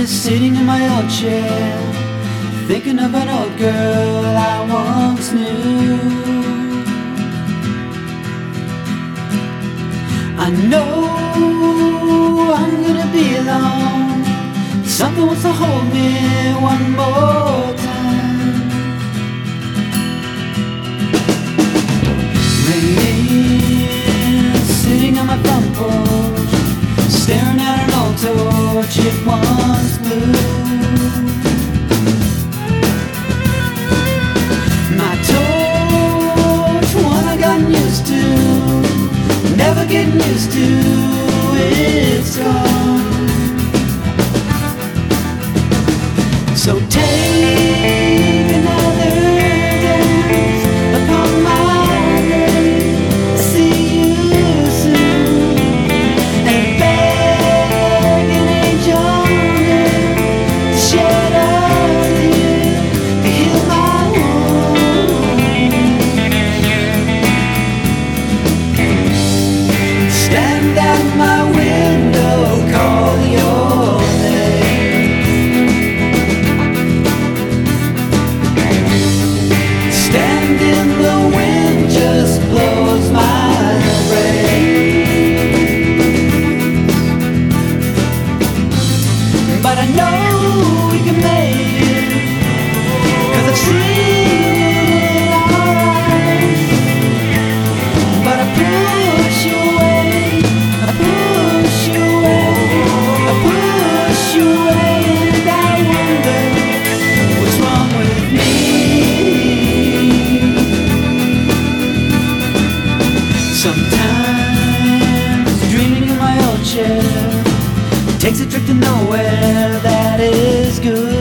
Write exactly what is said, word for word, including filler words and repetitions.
sitting in my old chair, thinking of an old girl I once knew. I know I'm gonna be alone. Something wants to hold me one more time. Rain, sitting on my front porch, staring at an old torch it once blew. My torch, one I gotten used to, never getting used to, it's gone. So take another dance upon my grave. See you soon, and beg an angel to shed a tear to heal my wound. Stand at my window, call your name. Stand in the wind, just blows my brain. But I know we can make it, 'cause I've seen it in our eyes. But I push you away, I push you away, I push you away, and I wonder what's wrong with me. Sometimes dreaming in my old chair takes a trip to nowhere that is good.